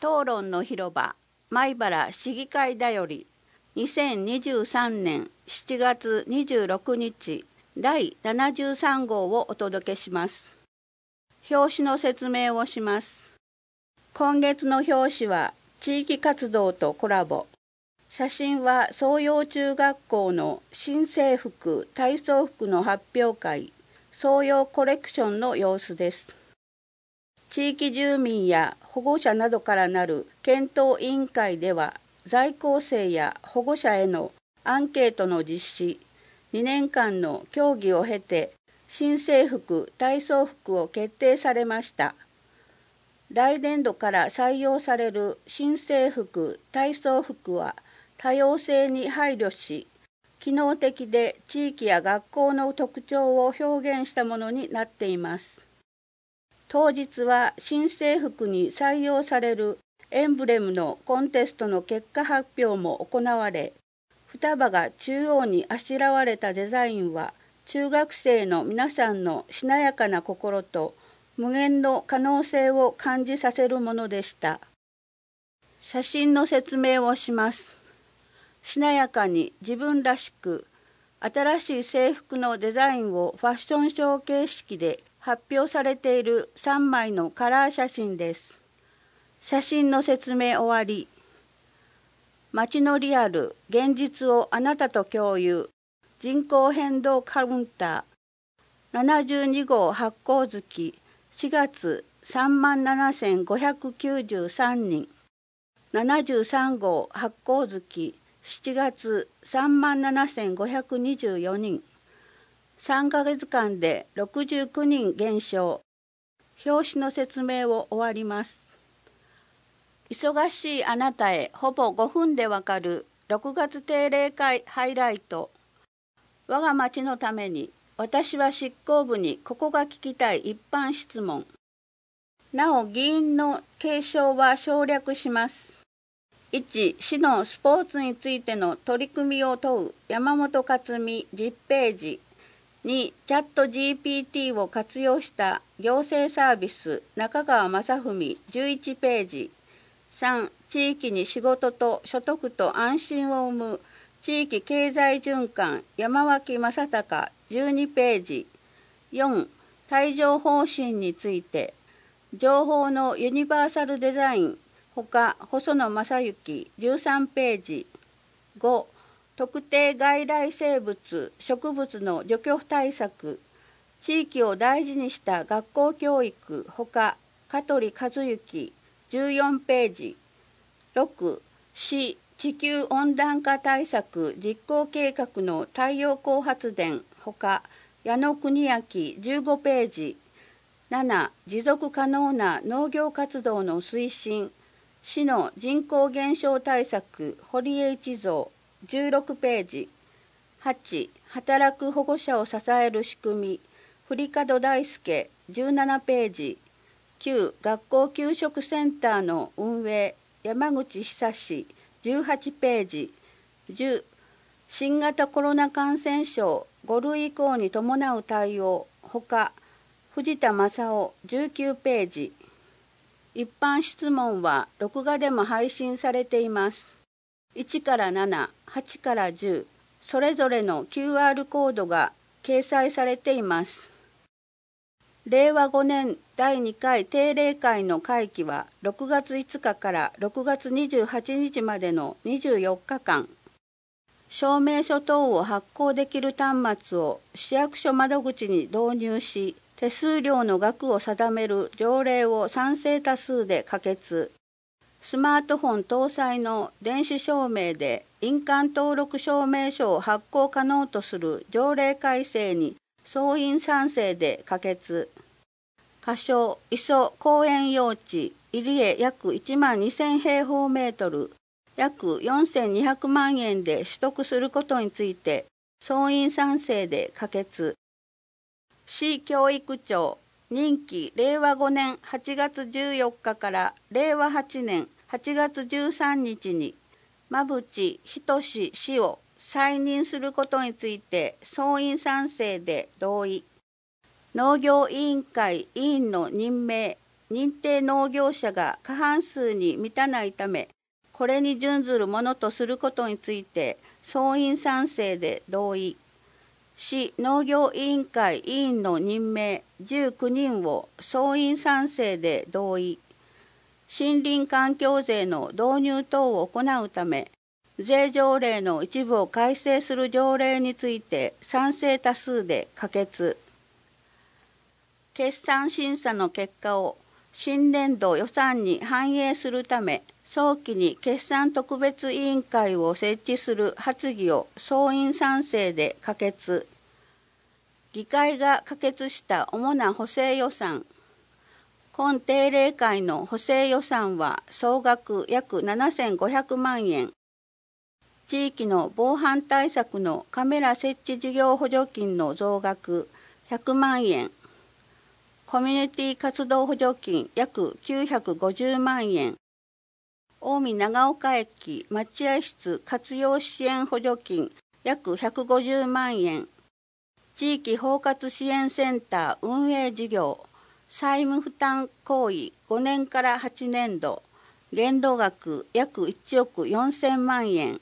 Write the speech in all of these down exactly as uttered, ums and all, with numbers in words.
討論の広場米原市議会だよりにせんにじゅうさんねんしちがつにじゅうろくにちだいななじゅうさんごうをお届けします。表紙の説明をします。今月の表紙は地域活動とコラボ。写真は双陽中学校の新制服体操服の発表会双陽コレクションの様子です。地域住民や保護者などからなる検討委員会では在校生や保護者へのアンケートの実施、にねんかんの協議を経て新制服体操服を決定されました。来年度から採用される新制服体操服は多様性に配慮し、機能的で地域や学校の特徴を表現したものになっています。当日は新制服に採用されるエンブレムのコンテストの結果発表も行われ、双葉が中央にあしらわれたデザインは中学生の皆さんのしなやかな心と無限の可能性を感じさせるものでした。写真の説明をします。しなやかに自分らしく新しい制服のデザインをファッションショー形式で発表されているさんまいのカラー写真です。写真の説明終わり。街のリアル、現実をあなたと共有。人口変動カウンター。ななじゅうにごう発行月、しがつさんまんななせんごひゃくきゅうじゅうさんにん。ななじゅうさんごう発行月、しちがつさんまんななせんごひゃくにじゅうよにん。さんかげつかんでろくじゅうきゅうにん減少。表紙の説明を終わります。忙しいあなたへほぼごふんでわかるろくがつ定例会ハイライト。我が町のために私は執行部にここが聞きたい一般質問。なお議員の継承は省略します。いち. 市のスポーツについての取り組みを問う山本克美じゅっページ。に. チャット ジーピーティー を活用した行政サービス中川正文じゅういちページ。さん. 地域に仕事と所得と安心を生む地域経済循環山脇正隆じゅうにページ。よん. 帯状方針について情報のユニバーサルデザインほか細野正幸じゅうさんページ。ご. 特定外来生物植物の除去対策地域を大事にした学校教育ほか香取和幸じゅうよんページ。ろく. 市地球温暖化対策実行計画の太陽光発電ほか矢野邦明じゅうごページ。なな. 持続可能な農業活動の推進市の人口減少対策堀江一蔵じゅうろくページ。はち. 働く保護者を支える仕組み振門大輔じゅうななページ。きゅう. 学校給食センターの運営山口久志じゅうはちページ。じゅう. 新型コロナ感染症ごるい以降に伴う対応ほか藤田正夫じゅうきゅうページ。一般質問は録画でも配信されています。いちからなな、はちからじゅう、それぞれの キューアール コードが掲載されています。れいわごねんだいにかい定例会の会期はろくがついつかからろくがつにじゅうはちにちまでのにじゅうよっかかん。証明書等を発行できる端末を市役所窓口に導入し、手数料の額を定める条例を賛成多数で可決。スマートフォン搭載の電子証明で印鑑登録証明書を発行可能とする条例改正に総員賛成で可決。仮称磯公園用地入江約いちまんにせんへいほうメートル約よんせんにひゃくまんえんで取得することについて総員賛成で可決。市教育庁任期れいわごねんはちがつじゅうよっかかられいわはちねんはちがつじゅうさんにちに馬淵仁氏を再任することについて総員賛成で同意。農業委員会委員の任命認定農業者が過半数に満たないため、これに準ずるものとすることについて総員賛成で同意。市農業委員会委員の任命じゅうきゅうにんを総員賛成で同意。森林環境税の導入等を行うため、税条例の一部を改正する条例について賛成多数で可決。決算審査の結果を新年度予算に反映するため、早期に決算特別委員会を設置する発議を総員賛成で可決。議会が可決した主な補正予算。今定例会の補正予算は総額約ななせんごひゃくまんえん。地域の防犯対策のカメラ設置事業補助金の増額ひゃくまんえん。コミュニティ活動補助金約きゅうひゃくごじゅうまんえん。近江長岡駅待合室活用支援補助金約ひゃくごじゅうまんえん。地域包括支援センター運営事業債務負担行為ごねんからはちねんど限度額約いちおくよんせんまんえん。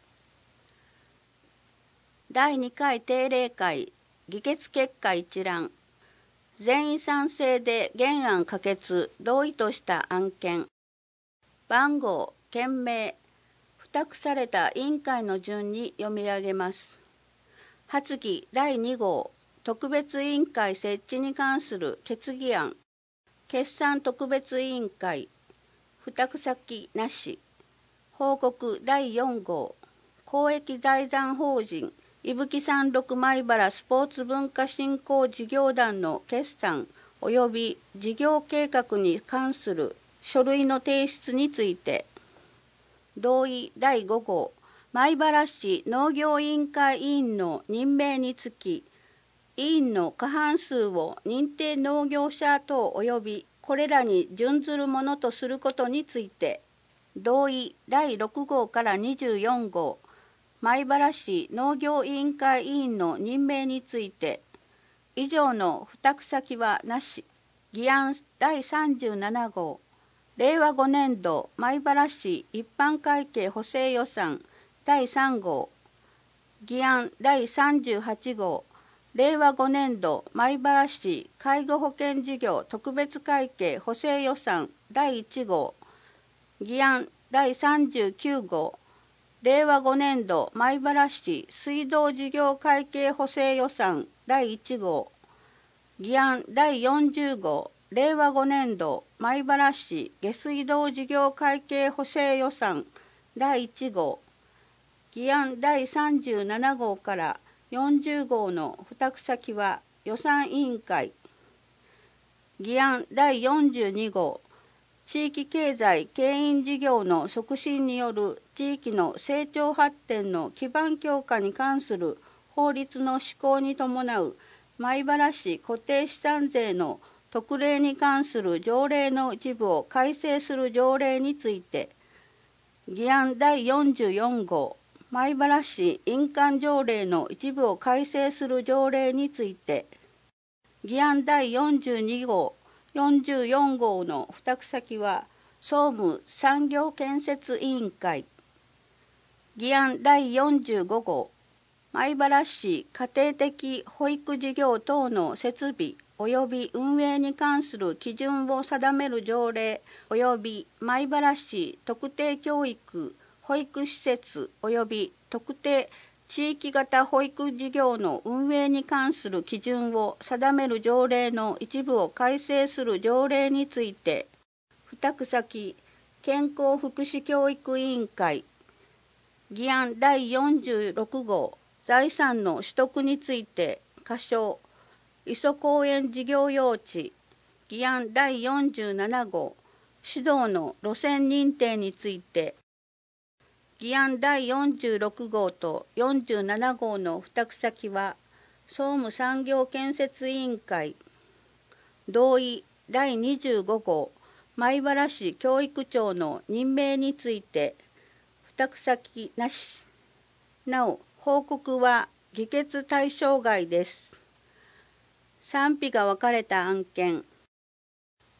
だいにかい定例会議決結果一覧。全員賛成で原案可決同意とした案件。番号、件名、付託された委員会の順に読み上げます。発議だいに号特別委員会設置に関する決議案。決算特別委員会。付託先なし。報告だいよん号公益財産法人伊吹山麓米原スポーツ文化振興事業団の決算及び事業計画に関する書類の提出について。同意だいご号米原市農業委員会委員の任命につき、委員の過半数を認定農業者等及びこれらに準ずるものとすることについて。同意だいろく号からにじゅうよん号米原市農業委員会委員の任命について。以上の付託先はなし。議案だいさんじゅうなな号令和ごねん度米原市一般会計補正予算だいさん号。議案だいさんじゅうはち号令和ごねん度米原市介護保険事業特別会計補正予算だいいち号。議案だいさんじゅうきゅう号令和ごねん度米原市水道事業会計補正予算だいいち号。議案だいよんじゅう号令和ごねん度米原市下水道事業会計補正予算だいいち号。議案だいさんじゅうなな号からよんじゅう号の付託先は予算委員会。議案だいよんじゅうに号地域経済牽引事業の促進による地域の成長発展の基盤強化に関する法律の施行に伴う米原市固定資産税の特例に関する条例の一部を改正する条例について。議案だいよんじゅうよん号米原市印鑑条例の一部を改正する条例について。議案だいよんじゅうに号よんじゅうよん号の付託先は総務産業建設委員会。議案だいよんじゅうご号米原市家庭的保育事業等の設備及び運営に関する基準を定める条例及び米原市特定教育保育施設及び特定地域型保育事業の運営に関する基準を定める条例の一部を改正する条例について。付託先健康福祉教育委員会。議案だいよんじゅうろく号財産の取得について仮称磯公園事業用地。議案だいよんじゅうなな号指導の路線認定について。議案だいよんじゅうろく号とよんじゅうなな号の付託先は総務産業建設委員会。同意だいにじゅうご号米原市教育長の任命について。付託先なし。なお報告は議決対象外です。賛否が分かれた案件。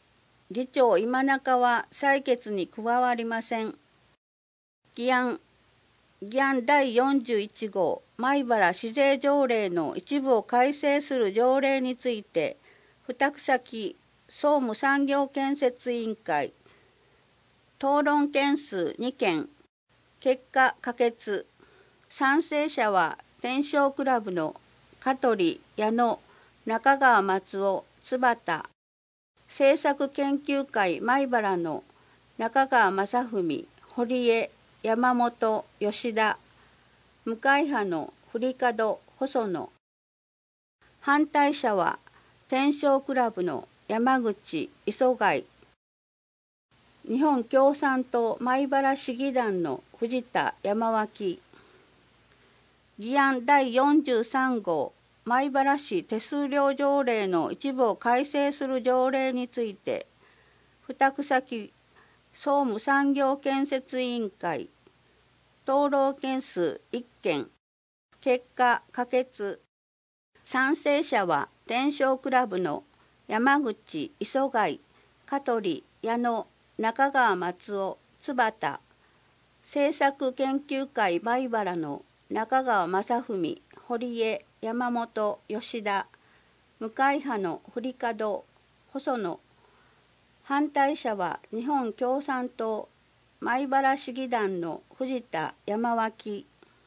議長今中は採決に加わりません。議案議案だいよんじゅういち号米原市税条例の一部を改正する条例について付託先総務産業建設委員会討論件数に件結果可決。賛成者は天正クラブの香取矢野中川松尾津畑政策研究会米原の中川正文堀江山本吉田向会派の振門細野。反対者は天正クラブの山口磯貝日本共産党米原市議団の藤田山脇。議案だいよんじゅうさん号米原市手数料条例の一部を改正する条例について付託先総務産業建設委員会討論件数いっ件結果可決。賛成者は天正クラブの山口磯貝香取矢野中川松尾津畑政策研究会米原の中川正文堀江山本吉田向会派の振門細野。反対者は日本共産党米原市議団の藤田山脇。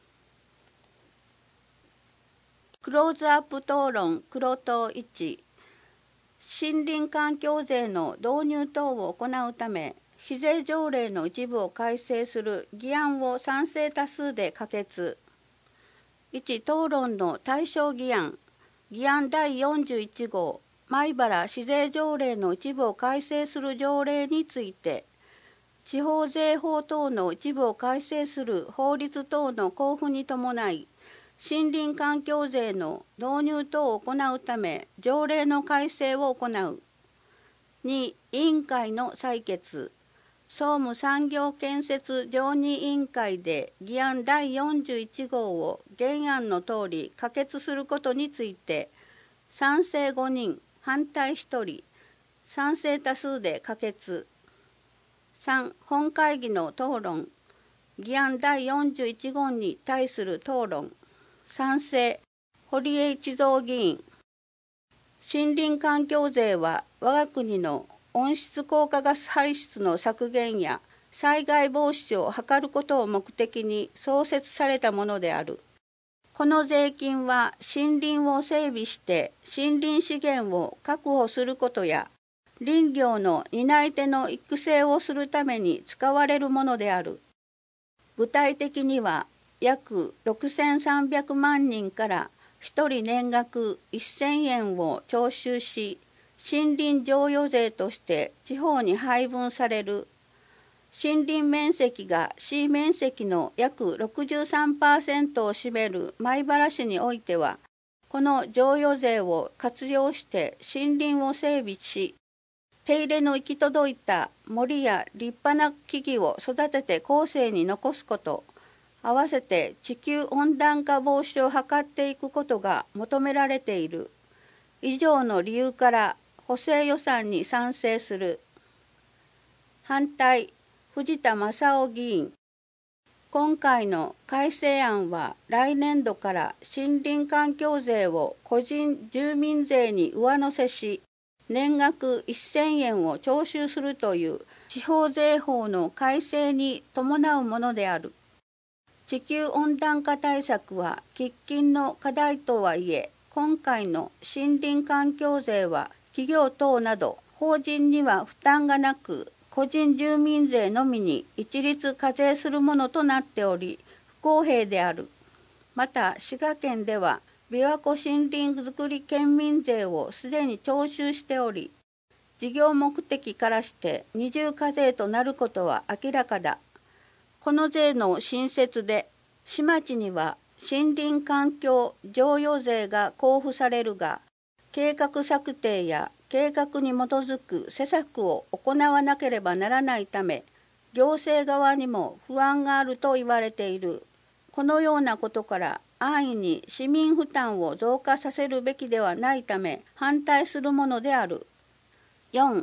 クローズアップ討論黒党いち森林環境税の導入等を行うため市税条例の一部を改正する議案を賛成多数で可決。いち討論の対象議案議案だいよんじゅういち号米原市税条例の一部を改正する条例について地方税法等の一部を改正する法律等の交付に伴い森林環境税の導入等を行うため条例の改正を行う。に委員会の採決総務産業建設常任委員会で議案だいよんじゅういち号を原案の通り可決することについて賛成ご人反対ひとり賛成多数で可決。さん本会議の討論議案だいよんじゅういち号に対する討論賛成堀江一三議員。森林環境税は我が国の温室効果ガス排出の削減や災害防止を図ることを目的に創設されたものである。この税金は森林を整備して森林資源を確保することや林業の担い手の育成をするために使われるものである。具体的には約ろくせんさんびゃくまん人からひとり年額せんえんを徴収し森林譲与税として地方に配分される。森林面積が市面積の約 ろくじゅうさんパーセント を占める米原市においては、この譲与税を活用して森林を整備し、手入れの行き届いた森や立派な木々を育てて後世に残すこと、合わせて地球温暖化防止を図っていくことが求められている。以上の理由から補正予算に賛成する。反対、藤田正夫議員。今回の改正案は来年度から森林環境税を個人住民税に上乗せし、年額せんえんを徴収するという地方税法の改正に伴うものである。地球温暖化対策は喫緊の課題とはいえ、今回の森林環境税は企業等など法人には負担がなく、個人住民税のみに一律課税するものとなっており、不公平である。また、滋賀県では、琵琶湖森林づくり県民税をすでに徴収しており、事業目的からして二重課税となることは明らかだ。この税の新設で、市町には森林環境譲与税が交付されるが、計画策定や計画に基づく施策を行わなければならないため、行政側にも不安があると言われている。このようなことから安易に市民負担を増加させるべきではないため反対するものである。よん.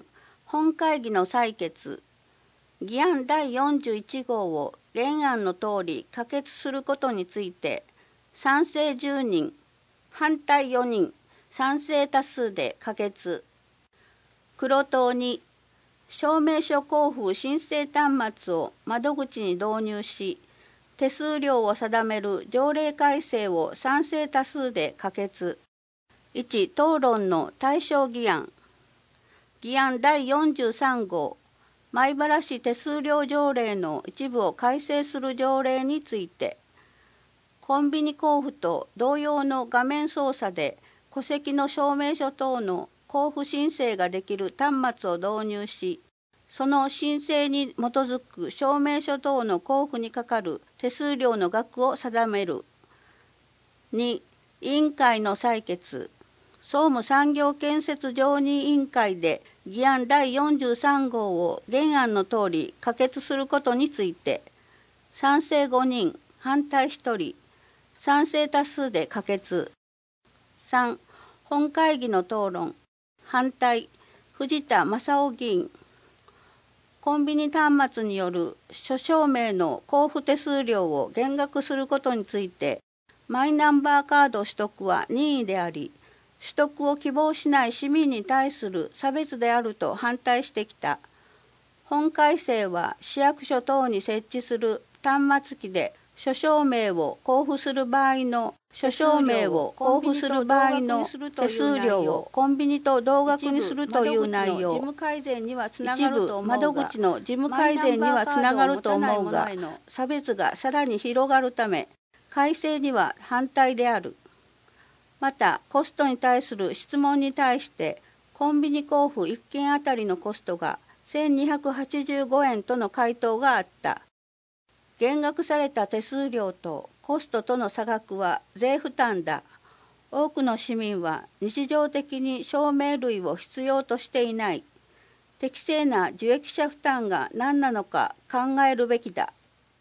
本会議の採決、議案だいよんじゅういち号を原案の通り可決することについて、賛成じゅうにん、反対よにん、賛成多数で可決。黒党に、証明書交付申請端末を窓口に導入し、手数料を定める条例改正を賛成多数で可決。いち、討論の対象議案。議案だいよんじゅうさん号、米原市手数料条例の一部を改正する条例について、コンビニ交付と同様の画面操作で戸籍の証明書等の交付申請ができる端末を導入し、その申請に基づく証明書等の交付にかかる手数料の額を定める。に、委員会の採決。総務産業建設常任委員会で議案だいよんじゅうさん号を原案の通り可決することについて、賛成ごにん、反対ひとり、賛成多数で可決。さん、本会議の討論。反対、藤田正夫議員。コンビニ端末による諸証明の交付手数料を減額することについて、マイナンバーカード取得は任意であり、取得を希望しない市民に対する差別であると反対してきた。本改正は市役所等に設置する端末機で諸証明を交付する場合の諸証明を交付する場合の手数料をコンビニと同額にするという内容。一部窓口の事務改善にはつながると思うが、差別がさらに広がるため、改正には反対である。また、コストに対する質問に対して、コンビニ交付いっけんあたりのコストがせんにひゃくはちじゅうごえんとの回答があった。減額された手数料とコストとの差額は税負担だ。多くの市民は日常的に証明類を必要としていない。適正な受益者負担が何なのか考えるべきだ。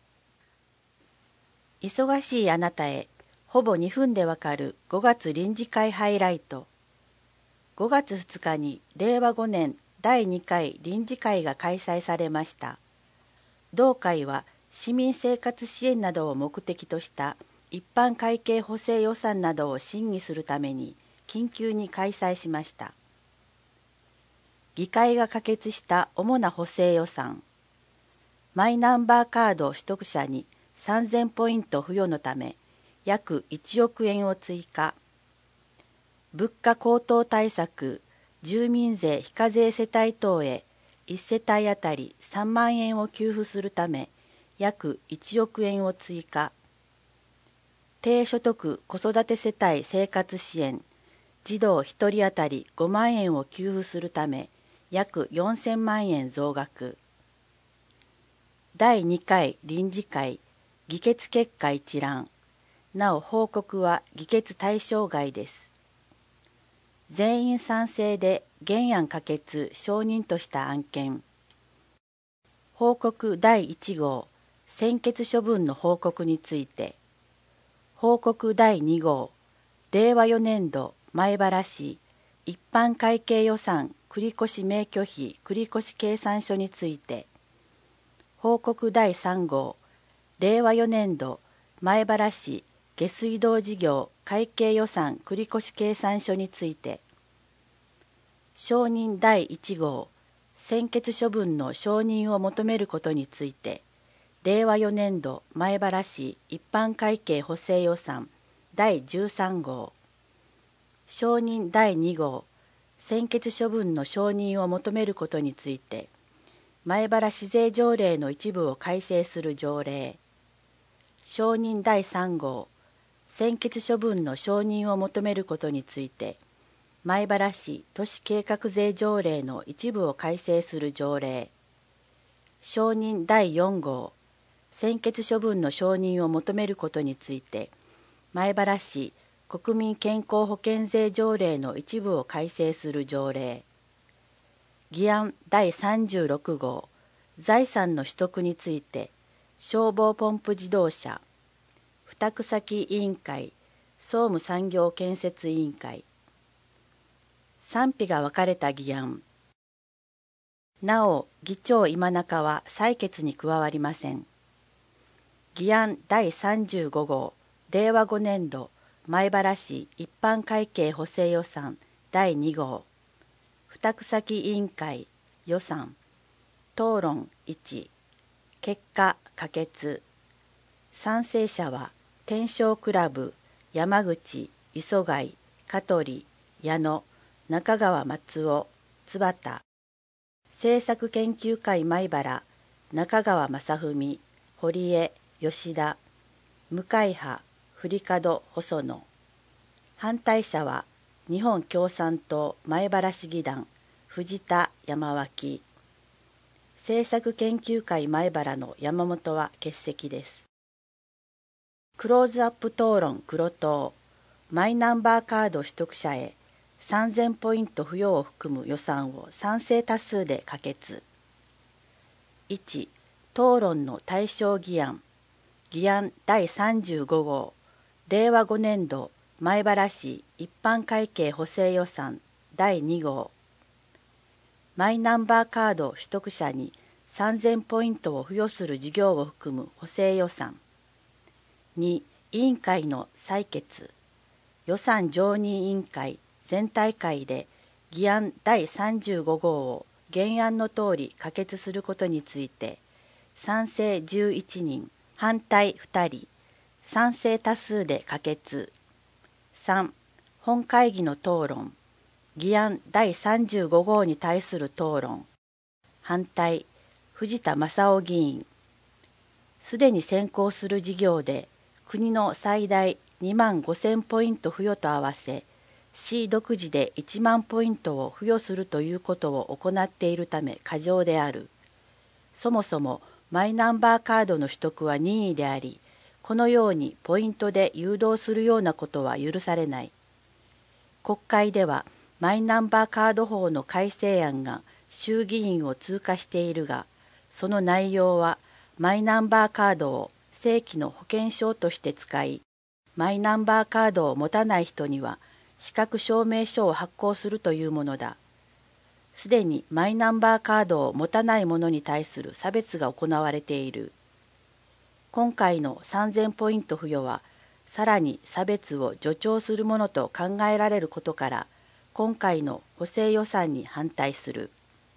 忙しいあなたへ、ほぼにふんでわかるごがつ臨時会ハイライト。ごがつふつかにれいわごねんだいにかい臨時会が開催されました。同会は市民生活支援などを目的とした一般会計補正予算などを審議するために緊急に開催しました。議会が可決した主な補正予算。マイナンバーカード取得者にさんぜんポイント付与のため約いちおくえんを追加。物価高騰対策住民税非課税世帯等へいち世帯あたりさんまんえんを給付するため約いちおくえんを追加。低所得子育て世帯生活支援児童ひとりあたりごまんえんを給付するため約よんせんまんえん増額。だいにかい臨時会議決結果一覧。なお報告は議決対象外です。全員賛成で原案可決承認とした案件。報告だいいち号専決処分の報告について。報告だいに号れいわよねんど米原市一般会計予算繰越免許費繰越計算書について。報告だいさん号れいわよねんど米原市下水道事業会計予算繰越計算書について。承認だいいち号専決処分の承認を求めることについてれいわよねんど米原市一般会計補正予算だいじゅうさん号。承認だいに号専決処分の承認を求めることについて米原市税条例の一部を改正する条例。承認だいさん号専決処分の承認を求めることについて米原市都市計画税条例の一部を改正する条例。承認だいよん号専決処分の承認を求めることについて米原市国民健康保険税条例の一部を改正する条例。議案だいさんじゅうろく号財産の取得について消防ポンプ自動車付託先委員会総務産業建設委員会。賛否が分かれた議案。 なお議長今中は採決に加わりません。議案だいさんじゅうご号れいわごねん度米原市一般会計補正予算だいに号付託先委員会予算討論いち結果可決。賛成者は天正クラブ、山口、磯貝、香取、矢野、中川松尾、津幡、政策研究会米原、中川正文、堀江、吉田、向派、振門細野。反対者は日本共産党米原市議団、藤田山脇。政策研究会米原の山本は欠席です。クローズアップ討論黒党マイナンバーカード取得者へさんぜんポイント付与を含む予算を賛成多数で可決。いち討論の対象議案議案だいさんじゅうご号れいわごねん度米原市一般会計補正予算だいに号マイナンバーカード取得者にさんぜんポイントを付与する事業を含む補正予算。に委員会の採決予算常任委員会全体会で議案だいさんじゅうご号を原案の通り可決することについて賛成じゅういちにん反対ふたり賛成多数で可決。さん本会議の討論議案だいさんじゅうご号に対する討論反対藤田正夫議員。すでに先行する事業で国の最大にまんごせんポイント付与と合わせ市独自でいちまんポイントを付与するということを行っているため過剰である。そもそもマイナンバーカードの取得は任意であり、このようにポイントで誘導するようなことは許されない。国会ではマイナンバーカード法の改正案が衆議院を通過しているが、その内容はマイナンバーカードを正規の保険証として使い、マイナンバーカードを持たない人には資格証明書を発行するというものだ。すでにマイナンバーカードを持たない者に対する差別が行われている。今回のさんぜんポイント付与は、さらに差別を助長するものと考えられることから、今回の補正予算に反対する。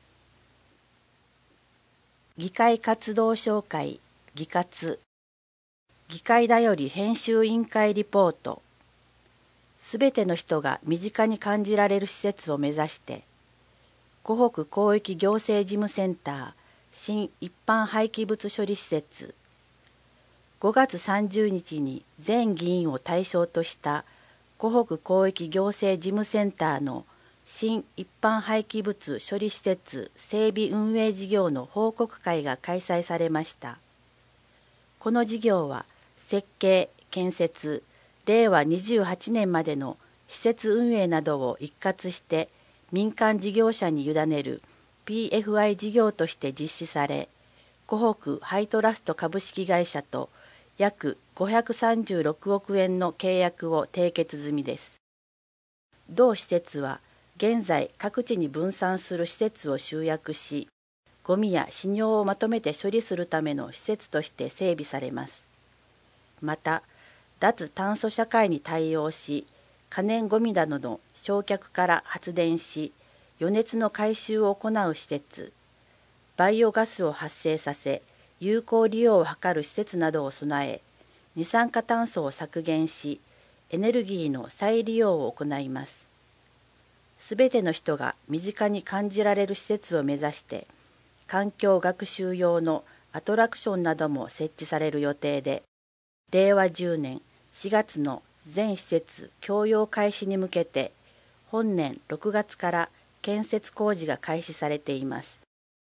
議会活動紹介、議活。議会だより編集委員会リポート。すべての人が身近に感じられる施設を目指して、湖北広域行政事務センター新一般廃棄物処理施設。ごがつさんじゅうにちに全議員を対象とした湖北広域行政事務センターの新一般廃棄物処理施設整備運営事業の報告会が開催されました。この事業は設計・建設、れいわにじゅうはちねんまでの施設運営などを一括して民間事業者に委ねる ピーエフアイ 事業として実施され、湖北ハイトラスト株式会社と約ごひゃくさんじゅうろくおくえんの契約を締結済みです。同施設は現在各地に分散する施設を集約し、ゴミや死尿をまとめて処理するための施設として整備されます。また、脱炭素社会に対応し、可燃ゴミなどの焼却から発電し、余熱の回収を行う施設、バイオガスを発生させ、有効利用を図る施設などを備え、二酸化炭素を削減し、エネルギーの再利用を行います。すべての人が身近に感じられる施設を目指して、環境学習用のアトラクションなども設置される予定で、れいわじゅうねんしがつの全施設共用開始に向けて、本年ろくがつから建設工事が開始されています。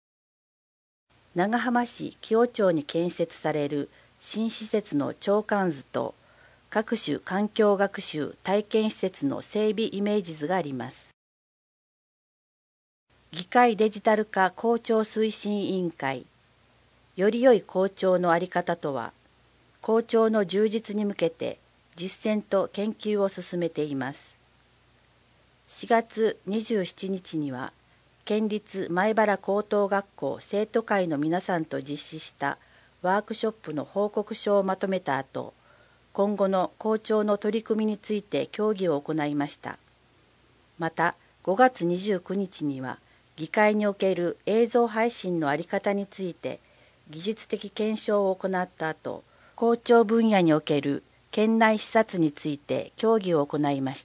長浜市紀尾町に建設される新施設の長官図と、各種環境学習体験施設の整備イメージ図があります。議会デジタル化校長推進委員会。より良い校長の在り方とは、校長の充実に向けて実践と研究を進めています。しがつにじゅうしちにちには、 県立米原高等学校生徒会の皆さんと実施したワークショップの報告書をまとめた後、今後の校長の取り組みについて協議を行いました。またごがつにじゅうくにちには議会における映像配信の在り方について技術的検証を行った後、校長分野における県内視察について協議を行いました。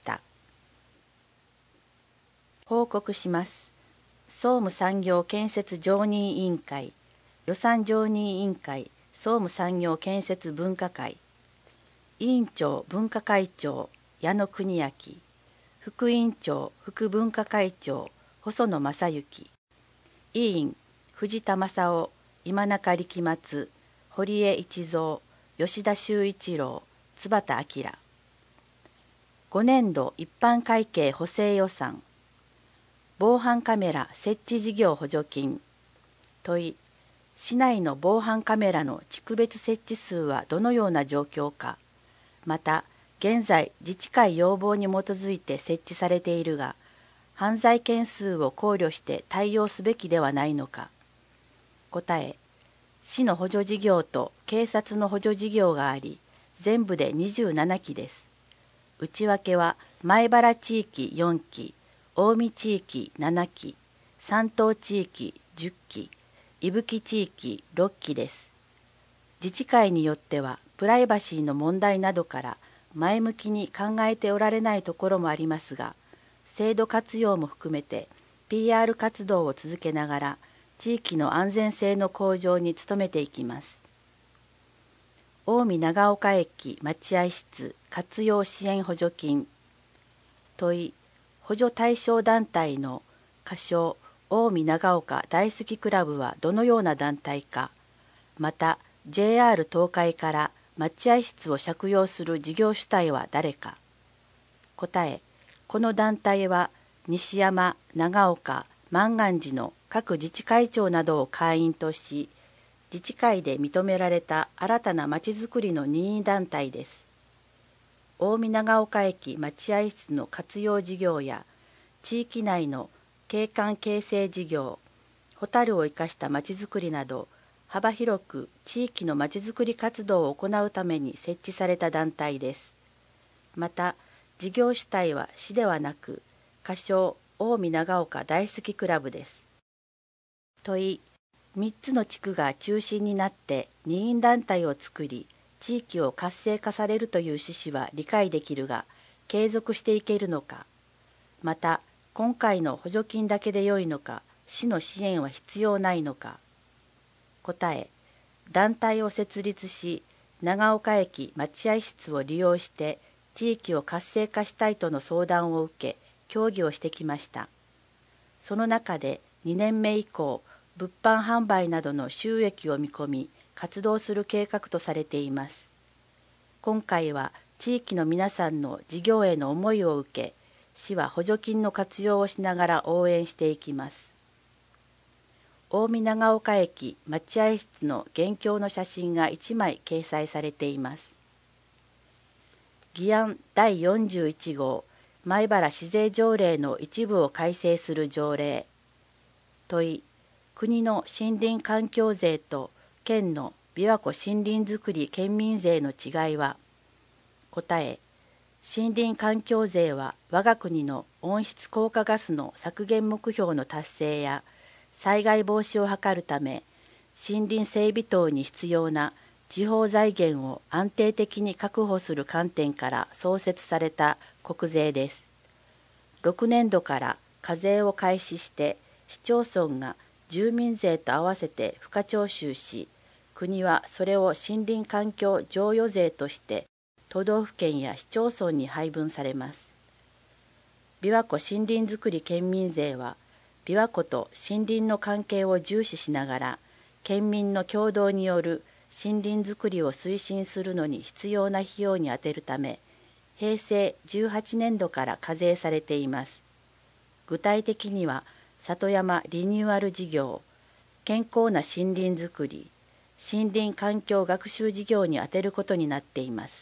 報告します。総務産業建設常任委員会、予算常任委員会、総務産業建設分科会、委員長分科会長矢野邦明、副委員長副分科会長細野正幸、委員藤田正夫、今中力松、堀江一蔵、吉田修一郎、津畑明。ごねんど一般会計補正予算、防犯カメラ設置事業補助金。問い、市内の防犯カメラの地区別設置数はどのような状況か、また現在自治会要望に基づいて設置されているが、犯罪件数を考慮して対応すべきではないのか。答え、市の補助事業と警察の補助事業があり、全部でにじゅうななきです。内訳は米原地域よんき、近江地域ななき、山東地域じゅっき、伊吹地域ろっきです。自治会によってはプライバシーの問題などから前向きに考えておられないところもありますが、制度活用も含めて ピーアール 活動を続けながら地域の安全性の向上に努めていきます。近江長岡駅待合室活用支援補助金。問い、補助対象団体の仮称近江長岡大好きクラブはどのような団体か、また ジェイアール 東海から待合室を借用する事業主体は誰か。答え、この団体は西山、長岡、万願寺の各自治会長などを会員とし、自治会で認められた新たなまちづくりの任意団体です。近江長岡駅待合室の活用事業や地域内の景観形成事業、ホタルを生かしたまちづくりなど幅広く地域のまちづくり活動を行うために設置された団体です。また事業主体は市ではなく仮称近江長岡大好きクラブです。問い、みっつの地区が中心になって任意団体を作り地域を活性化されるという趣旨は理解できるが、継続していけるのか。また今回の補助金だけで良いのか、市の支援は必要ないのか。答え、団体を設立し長岡駅待合室を利用して地域を活性化したいとの相談を受け協議をしてきました。その中でにねんめ以降、物販販売などの収益を見込み活動する計画とされています。今回は地域の皆さんの事業への思いを受け、市は補助金の活用をしながら応援していきます。近江長岡駅待合室の現況の写真がいちまい掲載されています。議案だいよんじゅういち号米原市税条例の一部を改正する条例。問い、国の森林環境税と県の琵琶湖森林づくり県民税の違いは。答え、森林環境税は我が国の温室効果ガスの削減目標の達成や災害防止を図るため森林整備等に必要な地方財源を安定的に確保する観点から創設された国税です。ろくねんどから課税を開始して市町村が住民税と合わせて付加徴収し、国はそれを森林環境譲与税として都道府県や市町村に配分されます。琵琶湖森林づくり県民税は琵琶湖と森林の関係を重視しながら県民の共同による森林づくりを推進するのに必要な費用に充てるため、へいせいじゅうはちねんどから課税されています。具体的には里山リニューアル事業、健康な森林づくり、森林環境学習事業に充てることになっています。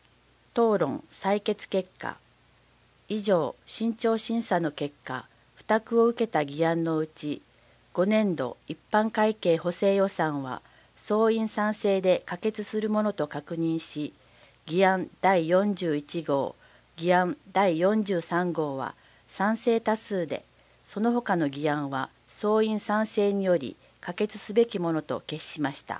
討論採決結果。以上、慎重審査の結果、 託を受けた議案のうち、ごねんど一般会計補正予算は総員賛成で可決するものと確認し、議案だいよんじゅういち号、議案だいよんじゅうさん号は賛成多数で、その他の議案は総員賛成により可決すべきものと決しました。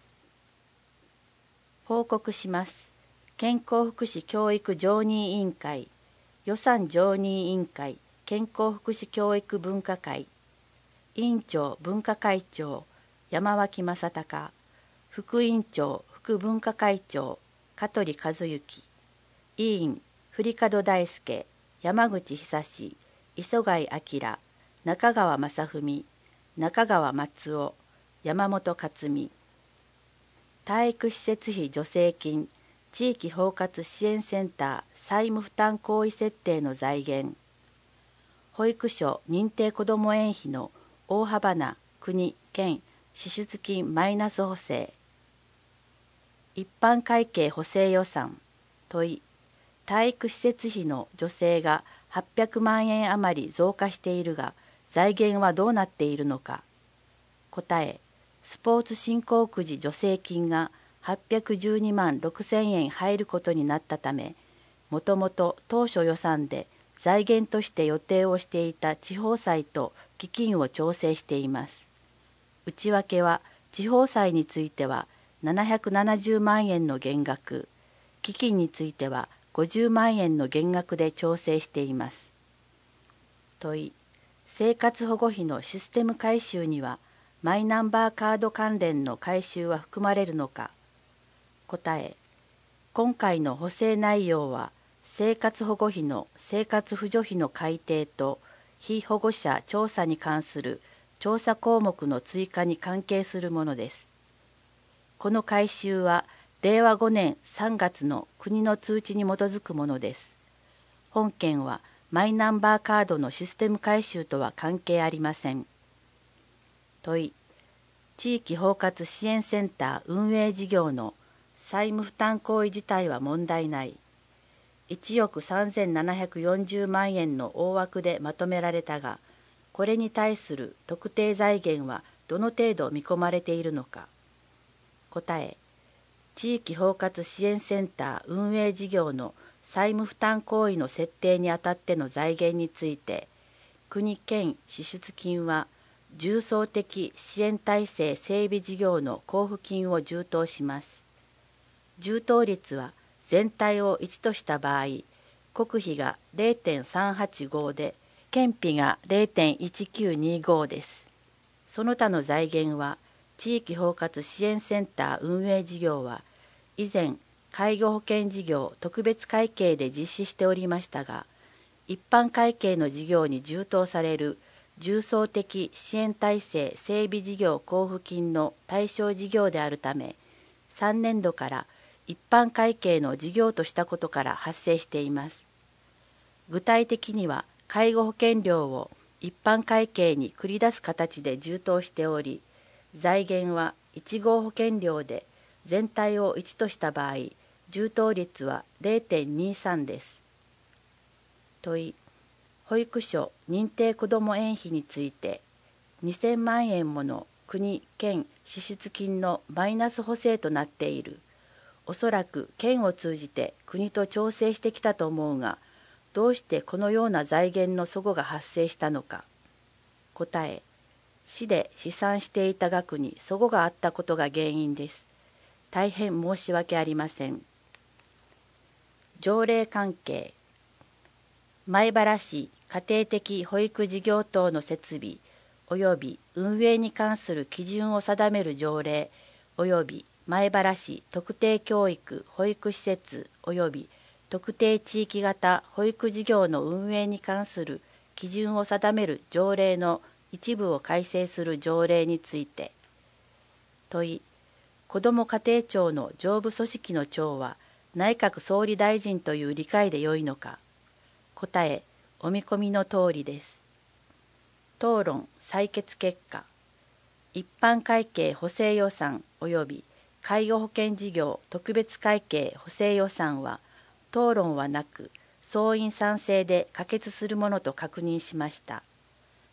報告します。健康福祉教育常任委員会、予算常任委員会、健康福祉教育分科会、委員長分科会長山脇正隆、副委員長副分科会長香取和幸、委員振門大輔、山口久志、磯貝明、中川正文、中川松夫、山本克美。体育施設費助成金地域包括支援センター債務負担行為設定の財源、保育所認定こども園費の大幅な国・県支出金マイナス補正、一般会計補正予算問い、体育施設費の助成がはっぴゃくまんえん余り増加しているが、財源はどうなっているのか。答え、スポーツ振興くじ助成金がはっぴゃくじゅうにまんろくせんえん入ることになったため、もともと当初予算で財源として予定をしていた地方債と基金を調整しています。内訳は地方債についてはななひゃくななじゅうまんえんの減額、基金についてはごじゅうまんえんの減額で調整しています。問い、生活保護費のシステム改修にはマイナンバーカード関連の改修は含まれるのか。答え、今回の補正内容は生活保護費の生活扶助費の改定と被保護者調査に関する調査項目の追加に関係するものです。この改修はれいわごねんさんがつの国の通知に基づくものです。本件はマイナンバーカードのシステム改修とは関係ありません。問い、地域包括支援センター運営事業の債務負担行為自体は問題ない。いちおくさんぜんななひゃくよんじゅうまんえんの大枠でまとめられたが、これに対する特定財源はどの程度見込まれているのか。答え、地域包括支援センター運営事業の債務負担行為の設定にあたっての財源について、国県支出金は重層的支援体制整備事業の交付金を充当します。充当率は全体をいちとした場合、国費が れいてんさんはちご で、県費が れいてんいちきゅうにご です。その他の財源は、地域包括支援センター運営事業は、以前、介護保険事業特別会計で実施しておりましたが、一般会計の事業に充当される重層的支援体制整備事業交付金の対象事業であるため、さんねんどから一般会計の事業としたことから発生しています。具体的には、介護保険料を一般会計に繰り出す形で充当しており、財源はいち号保険料で全体をいちとした場合、充当率は れいてんにさん です。問い、保育所認定こども園費について、にせんまんえんもの国・県支出金のマイナス補正となっている。おそらく県を通じて国と調整してきたと思うが、どうしてこのような財源の齟齬が発生したのか。答え、市で試算していた額に齟齬があったことが原因です。大変申し訳ありません。条例関係、米原市家庭的保育事業等の設備及び運営に関する基準を定める条例及び米原市特定教育保育施設及び特定地域型保育事業の運営に関する基準を定める条例の一部を改正する条例について。問い、子ども家庭庁の上部組織の長は内閣総理大臣という理解でよいのか。答え、お見込みの通りです。討論採決結果、一般会計補正予算及び介護保険事業特別会計補正予算は討論はなく総員賛成で可決するものと確認しました。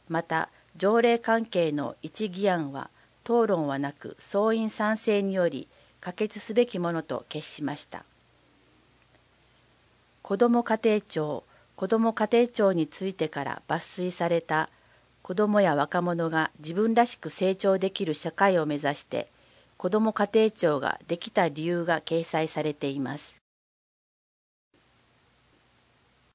また条例関係の一議案は討論はなく総員賛成により可決すべきものと決しました。子ども家庭庁、子ども家庭庁についてから抜粋された子どもや若者が自分らしく成長できる社会を目指して子ども家庭庁ができた理由が掲載されています。